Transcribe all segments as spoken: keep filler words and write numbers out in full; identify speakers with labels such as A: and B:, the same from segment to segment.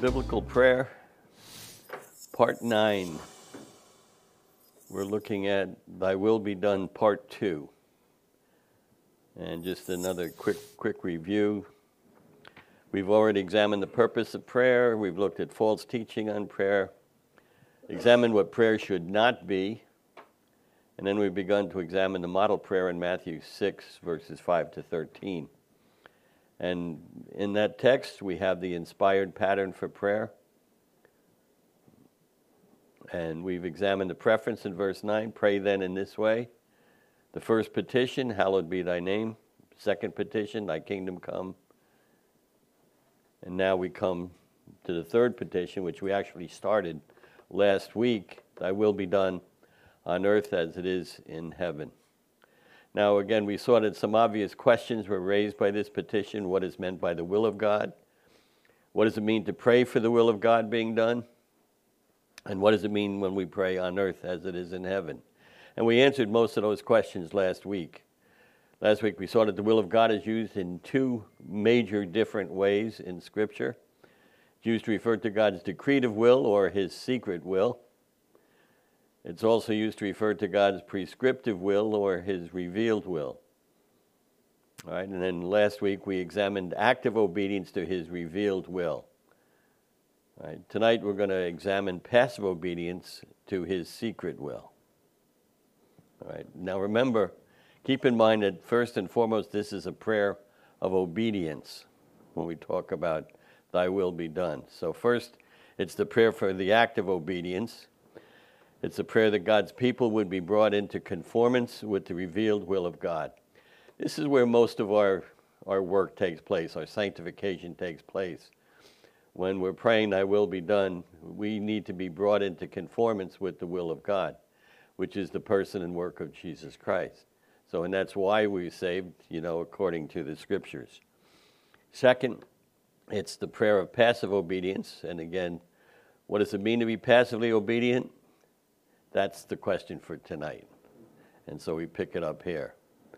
A: Biblical Prayer, Part nine. We're looking at Thy Will Be Done, Part two. And just another quick, quick review. We've already examined the purpose of prayer. We've looked at false teaching on prayer, examined what prayer should not be, and then we've begun to examine the model prayer in Matthew six, verses five to thirteen. And in that text, we have the inspired pattern for prayer. And we've examined the preference in verse nine, pray then in this way. The first petition, hallowed be thy name. Second petition, thy kingdom come. And now we come to the third petition, which we actually started last week. Thy will be done on earth as it is in heaven. Now, again, we saw that some obvious questions were raised by this petition. What is meant by the will of God? What does it mean to pray for the will of God being done? And what does it mean when we pray on earth as it is in heaven? And we answered most of those questions last week. Last week we saw that the will of God is used in two major different ways in Scripture. It's used to refer to God's decretive will or his secret will. It's also used to refer to God's prescriptive will or his revealed will. All right, and then last week we examined active obedience to his revealed will. All right, tonight we're going to examine passive obedience to his secret will. All right, now remember, keep in mind that first and foremost this is a prayer of obedience when we talk about thy will be done. So first, it's the prayer for the active obedience. It's a prayer that God's people would be brought into conformance with the revealed will of God. This is where most of our, our work takes place, our sanctification takes place. When we're praying, thy will be done, we need to be brought into conformance with the will of God, which is the person and work of Jesus Christ. So, and that's why we're saved, you know, according to the Scriptures. Second, it's the prayer of passive obedience. And again, what does it mean to be passively obedient? That's the question for tonight. And so we pick it up here.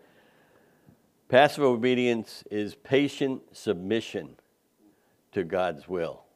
A: Passive obedience is patient submission to God's will.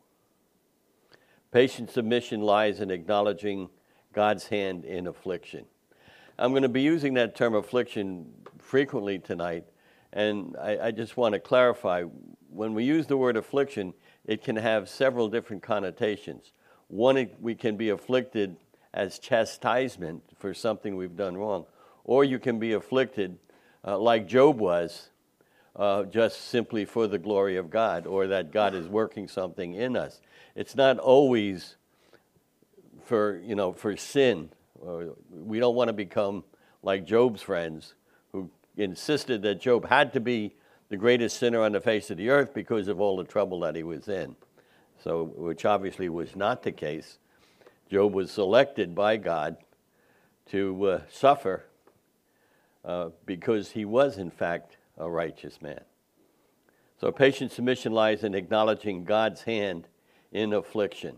A: Patient submission lies in acknowledging God's hand in affliction. I'm going to be using that term affliction frequently tonight, and I, I just want to clarify, when we use the word affliction, it can have several different connotations. One, it, we can be afflicted as chastisement for something we've done wrong. Or you can be afflicted, uh, like Job was, uh, just simply for the glory of God, or that God is working something in us. It's not always for, you know, for sin. Or we don't want to become like Job's friends, who insisted that Job had to be the greatest sinner on the face of the earth because of all the trouble that he was in. So, which obviously was not the case. Job was selected by God to uh, suffer uh, because he was, in fact, a righteous man. So patient submission lies in acknowledging God's hand in affliction.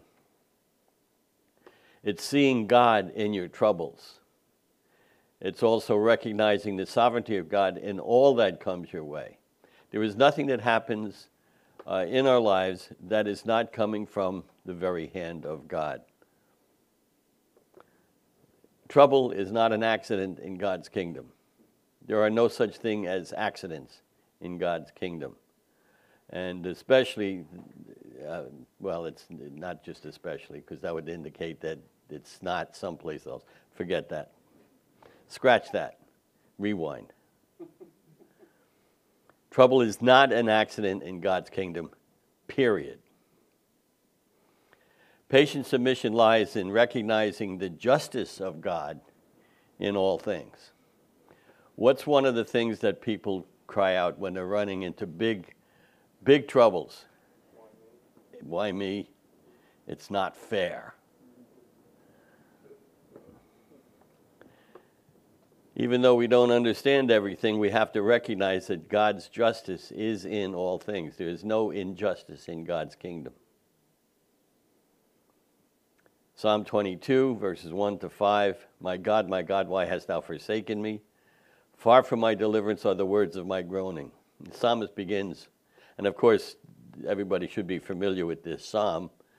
A: It's seeing God in your troubles. It's also recognizing the sovereignty of God in all that comes your way. There is nothing that happens uh, in our lives that is not coming from the very hand of God. Trouble is not an accident in God's kingdom. There are no such thing as accidents in God's kingdom. And especially, uh, well, it's not just especially, because that would indicate that it's not someplace else. Forget that. Scratch that. Rewind. Trouble is not an accident in God's kingdom, period. Patient submission lies in recognizing the justice of God in all things. What's one of the things that people cry out when they're running into big, big troubles? Why me? It's not fair. Even though we don't understand everything, we have to recognize that God's justice is in all things. There is no injustice in God's kingdom. Psalm twenty-two, verses one to five, my God, my God, why hast thou forsaken me? Far from my deliverance are the words of my groaning. The psalmist begins, and of course, everybody should be familiar with this psalm.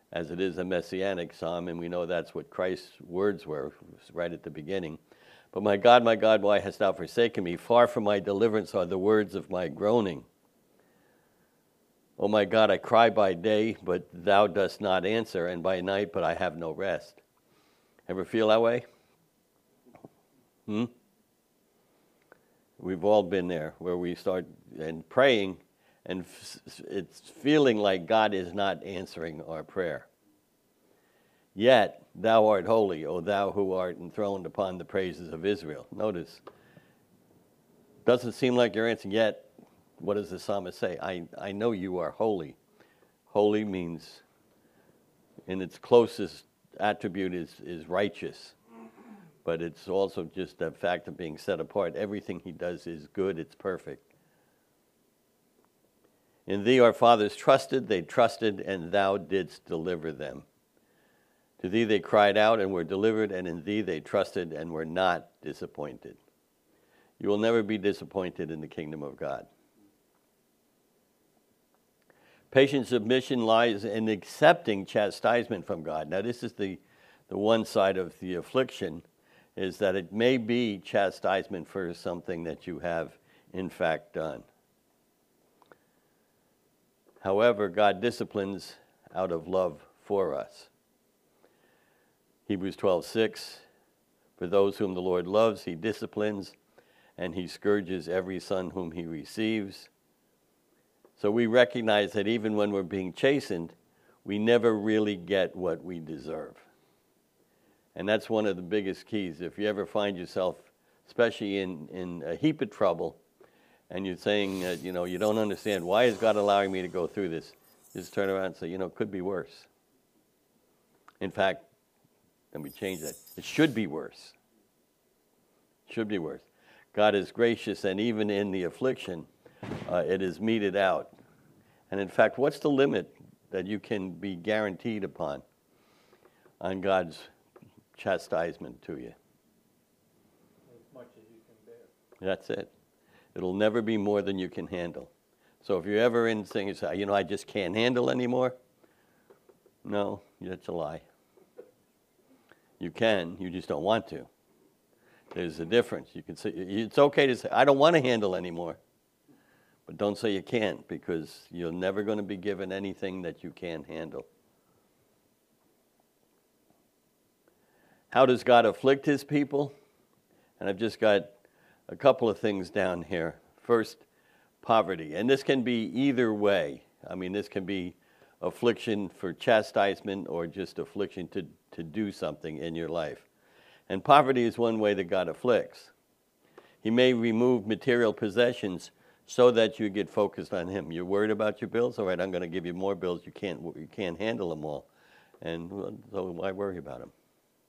A: as it is a messianic psalm, and we know that's what Christ's words were right at the beginning. But my God, my God, why hast thou forsaken me? Far from my deliverance are the words of my groaning. O my God, I cry by day, but thou dost not answer, and by night, but I have no rest. Ever feel that way? Hmm? We've all been there, where we start and praying, and it's feeling like God is not answering our prayer. Yet thou art holy, O thou who art enthroned upon the praises of Israel. Notice, doesn't seem like you're answering, yet what does the psalmist say? I, I know you are holy. Holy means, in its closest attribute, is, is righteous. But it's also just the fact of being set apart. Everything he does is good, it's perfect. In thee our fathers trusted, they trusted, and thou didst deliver them. To thee they cried out and were delivered, and in thee they trusted and were not disappointed. You will never be disappointed in the kingdom of God. Patient submission lies in accepting chastisement from God. Now this is the, the one side of the affliction, is that it may be chastisement for something that you have in fact done. However, God disciplines out of love for us. Hebrews twelve six, for those whom the Lord loves, he disciplines, and he scourges every son whom he receives. So we recognize that even when we're being chastened, we never really get what we deserve. And that's one of the biggest keys. If you ever find yourself, especially in, in a heap of trouble, and you're saying, uh, you know, you don't understand, why is God allowing me to go through this? Just turn around and say, you know, it could be worse. In fact, let me change that. It should be worse. It should be worse. God is gracious, and even in the affliction, uh, it is meted out. And in fact, what's the limit that you can be guaranteed upon on God's chastisement to you?
B: As much as you can bear.
A: That's it. It'll never be more than you can handle. So if you're ever in things, you know, I just can't handle anymore, no, that's a lie. You can, you just don't want to. There's a difference. You can say, it's okay to say, I don't want to handle anymore. But don't say you can't, because you're never going to be given anything that you can't handle. How does God afflict his people? And I've just got a couple of things down here. First, poverty. And this can be either way. I mean, this can be affliction for chastisement or just affliction to, to do something in your life. And poverty is one way that God afflicts. He may remove material possessions so that you get focused on him. You're worried about your bills? All right, I'm going to give you more bills. You can't, you can't handle them all. And well, so why worry about them?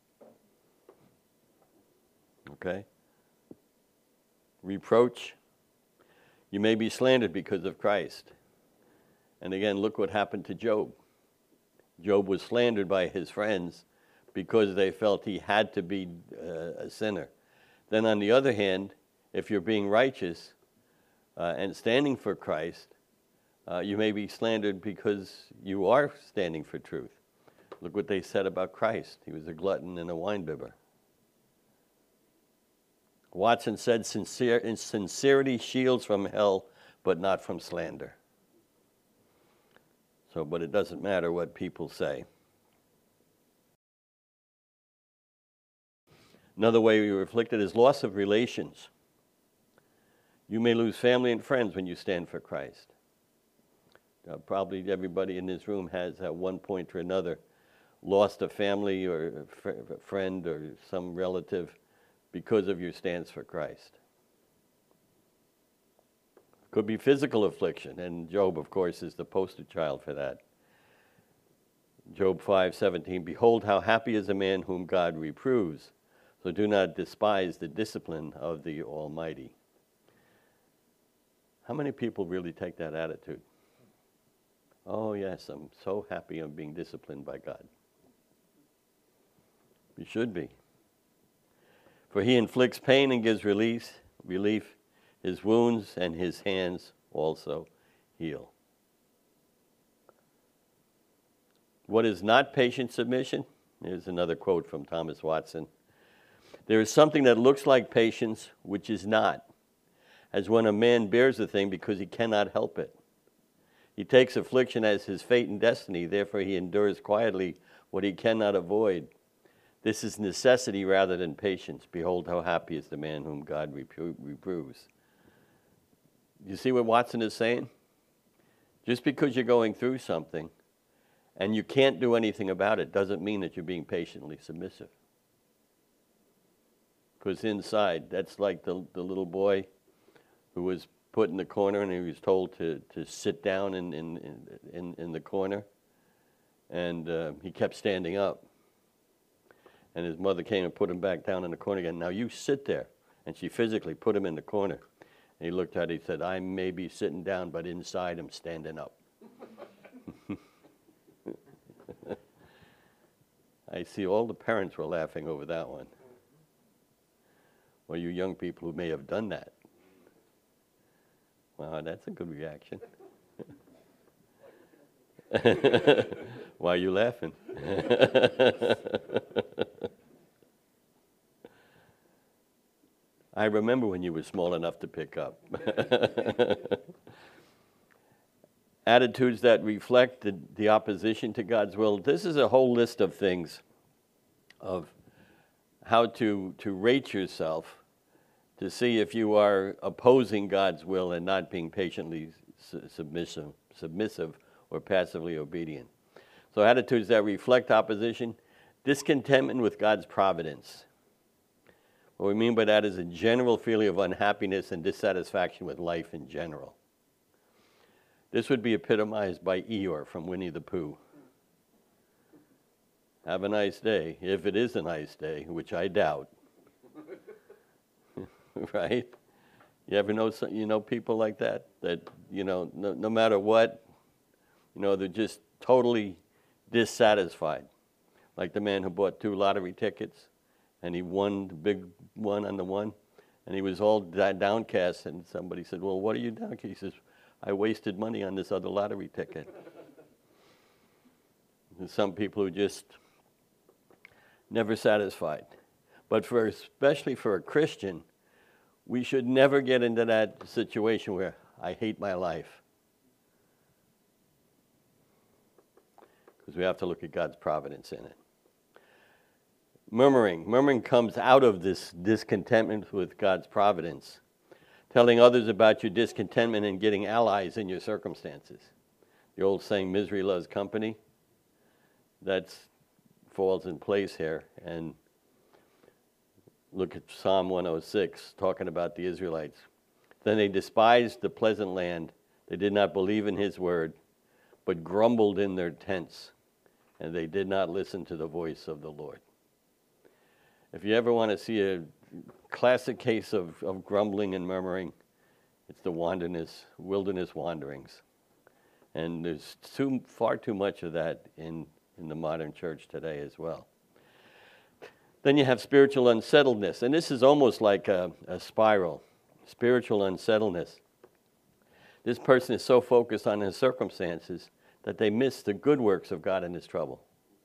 A: Okay? Reproach. You may be slandered because of Christ. And again, look what happened to Job. Job was slandered by his friends because they felt he had to be uh, a sinner. Then on the other hand, if you're being righteous uh, and standing for Christ, uh, you may be slandered because you are standing for truth. Look what they said about Christ. He was a glutton and a winebibber. Watson said, Sincere, sincerity shields from hell, but not from slander. So, but it doesn't matter what people say. Another way we were afflicted is loss of relations. You may lose family and friends when you stand for Christ. Uh, probably everybody in this room has, at one point or another, lost a family or a, fr- a friend or some relative because of your stance for Christ. Could be physical affliction, and Job, of course, is the poster child for that. Job five seventeen, behold how happy is a man whom God reproves, so do not despise the discipline of the Almighty. How many people really take that attitude? Oh yes, I'm so happy I'm being disciplined by God. You should be. For he inflicts pain and gives release, relief. His wounds and his hands also heal. What is not patient submission? Here's another quote from Thomas Watson. There is something that looks like patience, which is not, as when a man bears a thing because he cannot help it. He takes affliction as his fate and destiny, therefore he endures quietly what he cannot avoid. This is necessity rather than patience. Behold how happy is the man whom God repro- reproves. You see what Watson is saying? Just because you're going through something and you can't do anything about it doesn't mean that you're being patiently submissive. Because inside, that's like the, the little boy who was put in the corner and he was told to, to sit down in, in, in, in the corner. And uh, he kept standing up. And his mother came and put him back down in the corner again. Now you sit there. And she physically put him in the corner. And he looked at it, he said, I may be sitting down, but inside I'm standing up. I see all the parents were laughing over that one. Or you young people who may have done that. Wow, that's a good reaction. Why are you laughing? I remember when you were small enough to pick up. Attitudes that reflect the, the opposition to God's will. This is a whole list of things of how to, to rate yourself to see if you are opposing God's will and not being patiently su- submissive, submissive or passively obedient. So attitudes that reflect opposition, discontentment with God's providence. What we mean by that is a general feeling of unhappiness and dissatisfaction with life in general. This would be epitomized by Eeyore from Winnie the Pooh. Have a nice day, if it is a nice day, which I doubt. Right? You ever know some, you know people like that? That, you know, no, no matter what, you know, they're just totally dissatisfied. Like the man who bought two lottery tickets, and he won the big one on the one, and he was all da- downcast, and somebody said, well, what are you downcast? He says, I wasted money on this other lottery ticket. There's some people who just never satisfied. But for especially for a Christian, we should never get into that situation where I hate my life. Because we have to look at God's providence in it. Murmuring. Murmuring comes out of this discontentment with God's providence. Telling others about your discontentment and getting allies in your circumstances. The old saying, misery loves company. That falls in place here. And look at Psalm one oh six, talking about the Israelites. Then they despised the pleasant land. They did not believe in his word, but grumbled in their tents, and they did not listen to the voice of the Lord. If you ever want to see a classic case of, of grumbling and murmuring, it's the wilderness, wilderness wanderings. And there's too, far too much of that in, in the modern church today as well. Then you have spiritual unsettledness, and this is almost like a, a spiral, spiritual unsettledness. This person is so focused on his circumstances that they miss the good works of God in his trouble.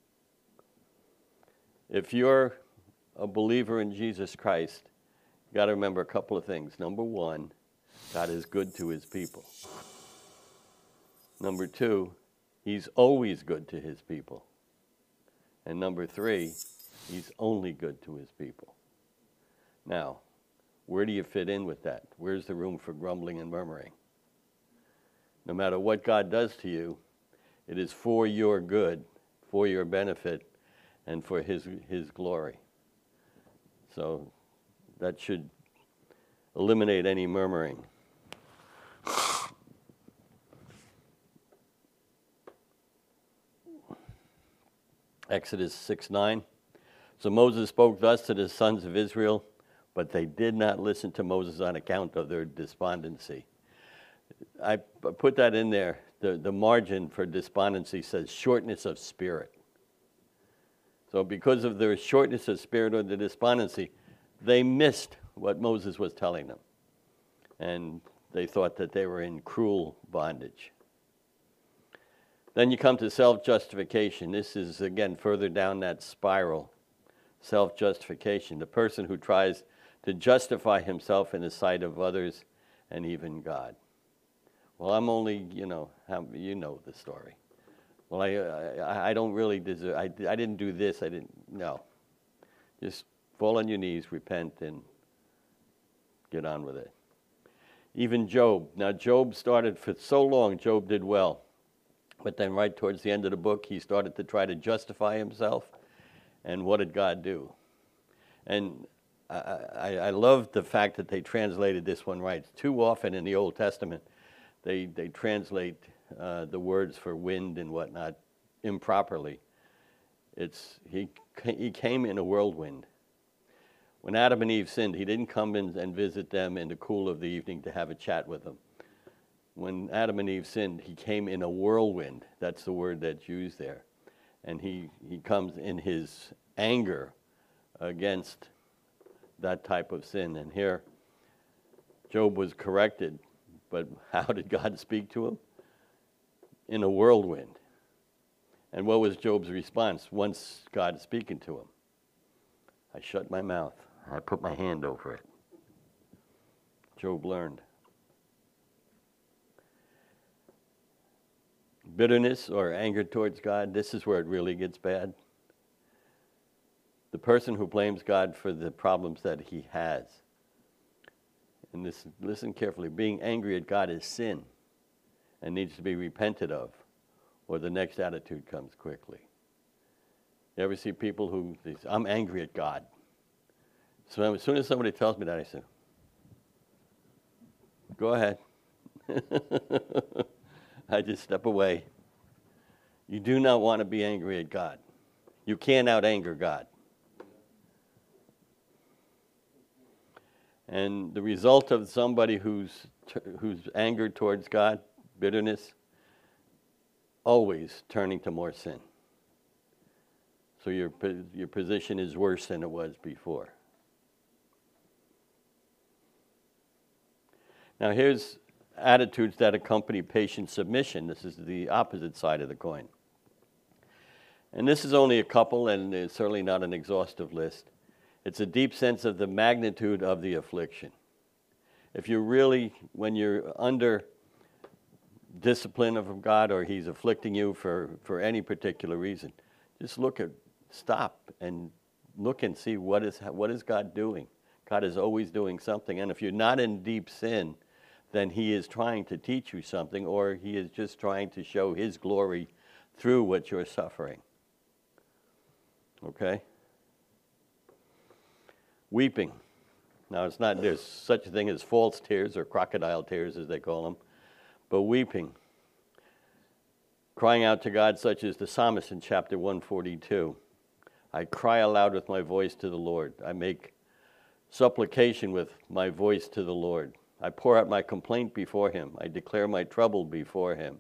A: If you're a believer in Jesus Christ, you got to remember a couple of things. Number one, God is good to his people. Number two, he's always good to his people. And number three, he's only good to his people. Now, where do you fit in with that? Where's the room for grumbling and murmuring? No matter what God does to you, it is for your good, for your benefit, and for his, his glory. So that should eliminate any murmuring. Exodus six nine. So Moses spoke thus to the sons of Israel, but they did not listen to Moses on account of their despondency. I put that in there. The, the margin for despondency says shortness of spirit. So because of their shortness of spirit or the despondency, they missed what Moses was telling them. And they thought that they were in cruel bondage. Then you come to self-justification. This is, again, further down that spiral. Self-justification, the person who tries to justify himself in the sight of others and even God. Well, I'm only, you know, how, you know the story. Well, I, I, I don't really deserve, I, I didn't do this, I didn't, no. Just fall on your knees, repent, and get on with it. Even Job. Now, Job started for so long, Job did well. But then right towards the end of the book, he started to try to justify himself. And what did God do? And I, I, I love the fact that they translated this one right. Too often in the Old Testament, they, they translate uh, the words for wind and whatnot improperly. It's he, he came in a whirlwind. When Adam and Eve sinned, he didn't come in and visit them in the cool of the evening to have a chat with them. When Adam and Eve sinned, he came in a whirlwind. That's the word that's used there. And he, he comes in his anger against that type of sin. And here, Job was corrected, but how did God speak to him? In a whirlwind. And what was Job's response once God speaking to him? I shut my mouth. I put my hand over it. Job learned. Bitterness or anger towards God, this is where it really gets bad. The person who blames God for the problems that he has. And this, listen carefully, being angry at God is sin and needs to be repented of, or the next attitude comes quickly. You ever see people who, they say, I'm angry at God. So as soon as somebody tells me that, I say, go ahead. I just step away. You do not want to be angry at God. You can't out-anger God. And the result of somebody who's who's angered towards God, bitterness, always turning to more sin. So your your position is worse than it was before. Now here's attitudes that accompany patient submission. This is the opposite side of the coin. And this is only a couple, and it's certainly not an exhaustive list. It's a deep sense of the magnitude of the affliction. If you're really, when you're under discipline of God or he's afflicting you for, for any particular reason, just look at, stop and look and see what is, what is God doing. God is always doing something. And if you're not in deep sin, then he is trying to teach you something, or he is just trying to show his glory through what you're suffering. Okay? Weeping. Now, it's not, there's such a thing as false tears or crocodile tears, as they call them, but weeping. Crying out to God, such as the psalmist in chapter one forty-two. I cry aloud with my voice to the Lord. I make supplication with my voice to the Lord. I pour out my complaint before him. I declare my trouble before him.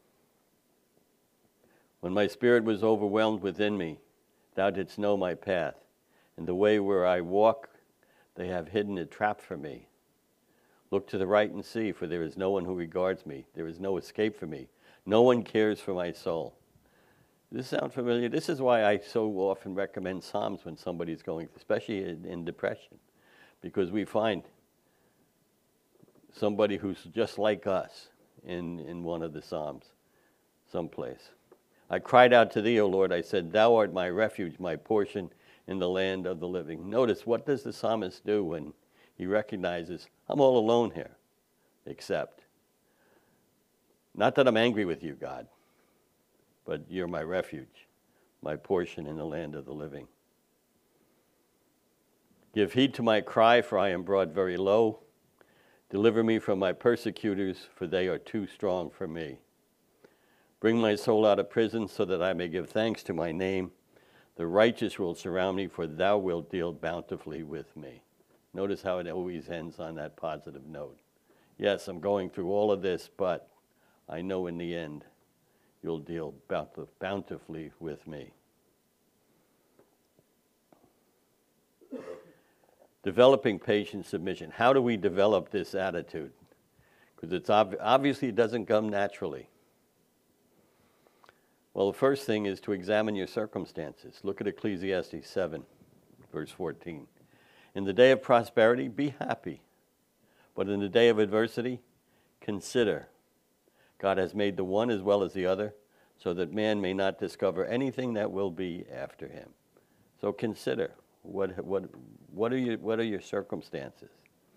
A: When my spirit was overwhelmed within me, thou didst know my path. And the way where I walk, they have hidden a trap for me. Look to the right and see, for there is no one who regards me. There is no escape for me. No one cares for my soul. Does this sound familiar? This is why I so often recommend Psalms when somebody's going, especially in, in depression, because we find somebody who's just like us in, in one of the Psalms, someplace. I cried out to thee, O Lord. I said, thou art my refuge, my portion in the land of the living. Notice, what does the psalmist do when he recognizes, I'm all alone here, except, not that I'm angry with you, God, but you're my refuge, my portion in the land of the living. Give heed to my cry, for I am brought very low. Deliver me from my persecutors, for they are too strong for me. Bring my soul out of prison, so that I may give thanks to my name. The righteous will surround me, for thou wilt deal bountifully with me. Notice how it always ends on that positive note. Yes, I'm going through all of this, but I know in the end you'll deal bountifully with me. Developing patient submission. How do we develop this attitude? Because it's ob- obviously it doesn't come naturally. Well, the first thing is to examine your circumstances. Look at Ecclesiastes seven, verse fourteen. In the day of prosperity, be happy. But in the day of adversity, consider. God has made the one as well as the other, so that man may not discover anything that will be after him. So consider, what, what, what, are, your, what are your circumstances?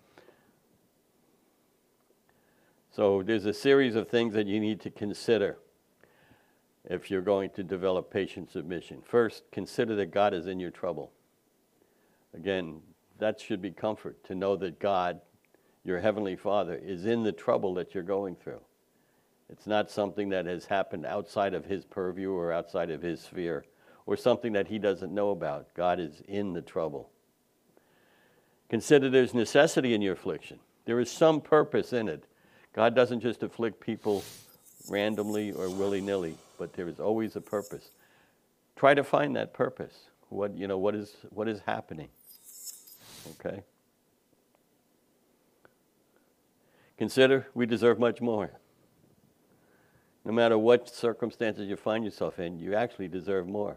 A: So there's a series of things that you need to consider if you're going to develop patient submission. First, consider that God is in your trouble. Again, that should be comfort, to know that God, your Heavenly Father, is in the trouble that you're going through. It's not something that has happened outside of His purview or outside of His sphere, or something that He doesn't know about. God is in the trouble. Consider there's necessity in your affliction. There is some purpose in it. God doesn't just afflict people randomly or willy-nilly, but there is always a purpose. Try to find that purpose. What, you know, what is, what is happening? Okay? Consider we deserve much more. No matter what circumstances you find yourself in, you actually deserve more.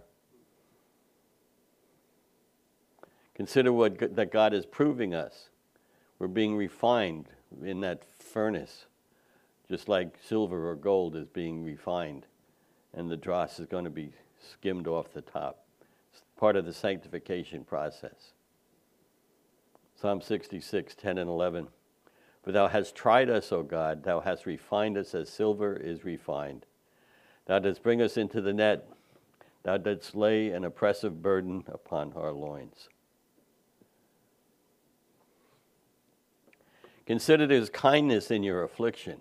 A: Consider what that God is proving us. We're being refined in that furnace, just like silver or gold is being refined, and the dross is going to be skimmed off the top. It's part of the sanctification process. Psalm sixty-six, ten and eleven. For thou hast tried us, O God, thou hast refined us as silver is refined. Thou didst bring us into the net, thou didst lay an oppressive burden upon our loins. Consider there's kindness in your affliction.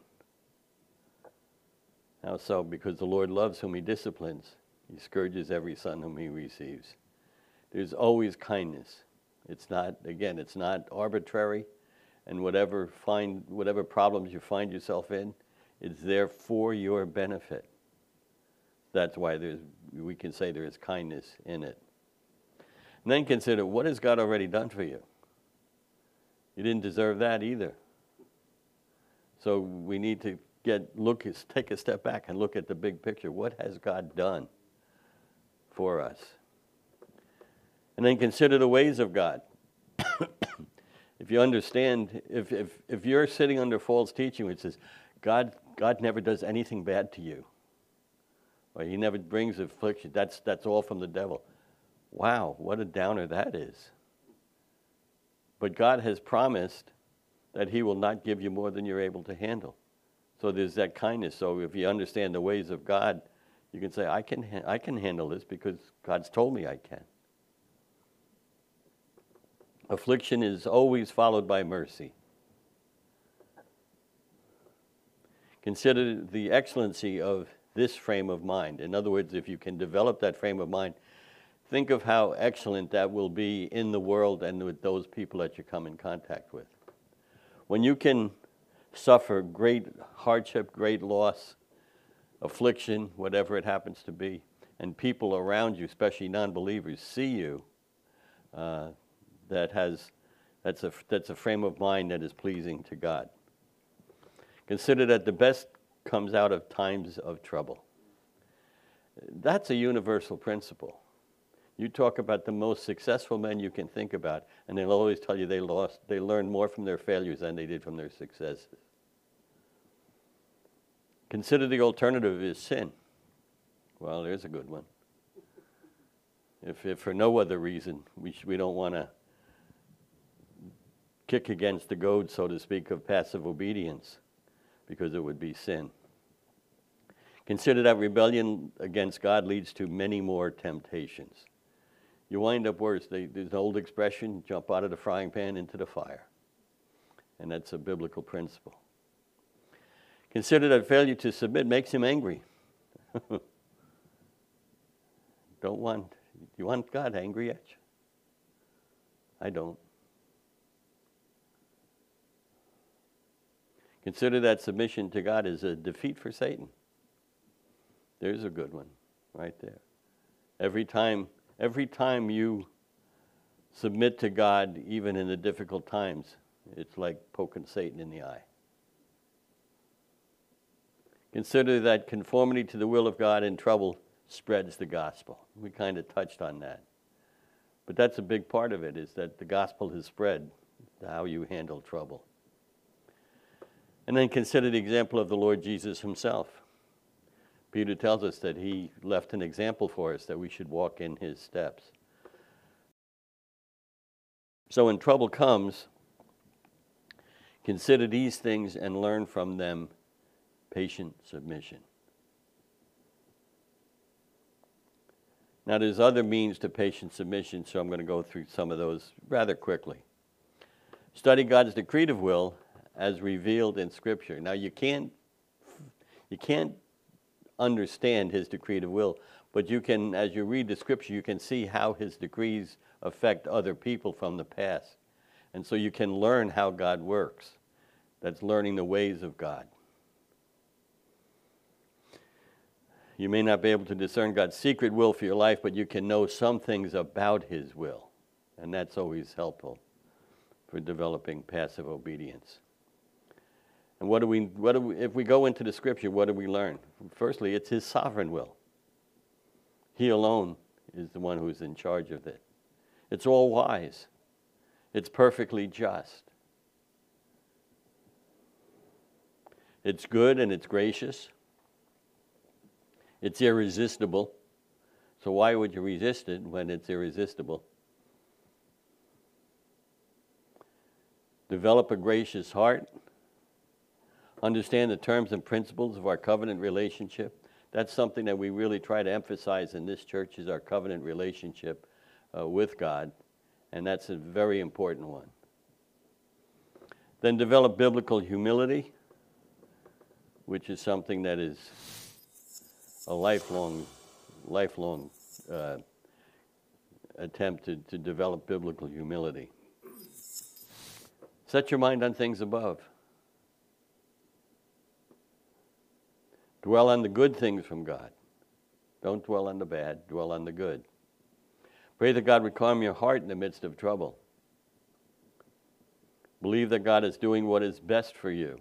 A: How so? Because the Lord loves whom He disciplines. He scourges every son whom He receives. There's always kindness. It's not, again, it's not arbitrary, and whatever find whatever problems you find yourself in, it's there for your benefit. That's why there's we can say there is kindness in it. And then consider, what has God already done for you? You didn't deserve that either. So we need to get look take a step back and look at the big picture. What has God done for us? And then consider the ways of God. If you understand, if, if, if you're sitting under false teaching which says, God, God never does anything bad to you, or He never brings affliction, that's, that's all from the devil. Wow, what a downer that is. But God has promised that He will not give you more than you're able to handle. So there's that kindness. So if you understand the ways of God, you can say, I can, ha- I can handle this because God's told me I can. Affliction is always followed by mercy. Consider the excellency of this frame of mind. In other words, if you can develop that frame of mind, think of how excellent that will be in the world and with those people that you come in contact with. When you can suffer great hardship, great loss, affliction, whatever it happens to be, and people around you, especially non-believers, see you, uh, that has that's a that's a frame of mind that is pleasing to God. Consider that the best comes out of times of trouble. That's a universal principle. You talk about the most successful men you can think about, and they'll always tell you they lost, they learned more from their failures than they did from their successes. Consider the alternative is sin. Well, there's a good one. If, if for no other reason, we sh- we don't want to kick against the goad, so to speak, of passive obedience, because it would be sin. Consider that rebellion against God leads to many more temptations. You wind up worse. They, there's an old expression, jump out of the frying pan into the fire. And that's a biblical principle. Consider that failure to submit makes Him angry. Don't want, you want God angry at you? I don't. Consider that submission to God is a defeat for Satan. There's a good one right there. Every time, every time you submit to God, even in the difficult times, it's like poking Satan in the eye. Consider that conformity to the will of God in trouble spreads the gospel. We kind of touched on that. But that's a big part of it, is that the gospel has spread, how you handle trouble. And then consider the example of the Lord Jesus himself. Peter tells us that he left an example for us, that we should walk in his steps. So when trouble comes, consider these things and learn from them patient submission. Now there's other means to patient submission, so I'm going to go through some of those rather quickly. Study God's decretive will as revealed in Scripture. Now you can't, you can't understand his decretive will, but you can, as you read the Scripture, you can see how his decrees affect other people from the past. And so you can learn how God works. That's learning the ways of God. You may not be able to discern God's secret will for your life, but you can know some things about his will. And that's always helpful for developing passive obedience. And what do we, what do we, if we go into the Scripture, what do we learn? Firstly, it's his sovereign will. He alone is the one who's in charge of it. It's all wise. It's perfectly just. It's good and it's gracious. It's irresistible. So why would you resist it when it's irresistible? Develop a gracious heart. Understand the terms and principles of our covenant relationship. That's something that we really try to emphasize in this church, is our covenant relationship uh, with God. And that's a very important one. Then develop biblical humility, which is something that is a lifelong, lifelong uh, attempt to, to develop biblical humility. Set your mind on things above. Dwell on the good things from God. Don't dwell on the bad, dwell on the good. Pray that God would calm your heart in the midst of trouble. Believe that God is doing what is best for you.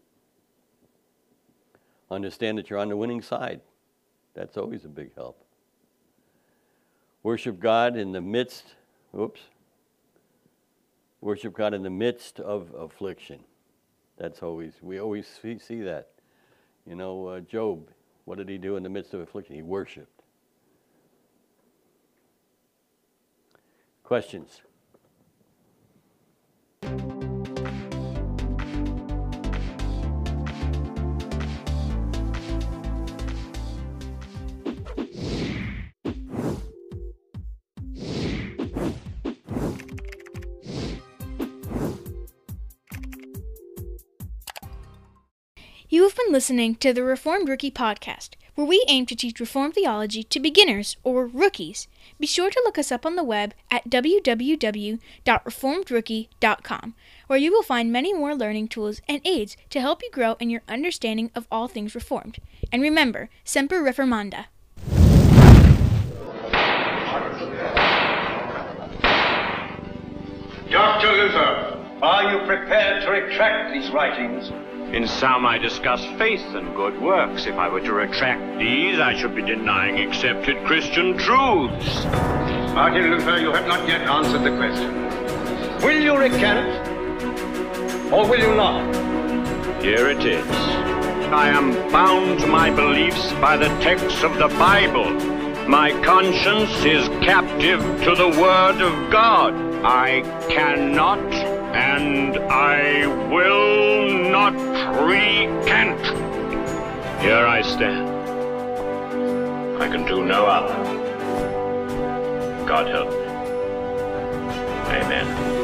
A: Understand that you're on the winning side. That's always a big help. Worship God in the midst, oops, worship God in the midst of affliction. That's always, we always see, see that. You know, uh, Job, what did he do in the midst of affliction? He worshiped. Questions?
C: You have been listening to the Reformed Rookie Podcast, where we aim to teach Reformed theology to beginners or rookies. Be sure to look us up on the web at w w w dot reformed rookie dot com, where you will find many more learning tools and aids to help you grow in your understanding of all things Reformed. And remember, Semper Reformanda.
D: Doctor Luther, are you prepared to retract these writings?
E: In some I discuss faith and good works. If I were to retract these, I should be denying accepted Christian truths.
D: Martin Luther, you have not yet answered the question. Will you recant, or will you not?
E: Here it is. I am bound to my beliefs by the texts of the Bible. My conscience is captive to the Word of God. I cannot and I will not recant. Here I stand. I can do no other. God help me. Amen.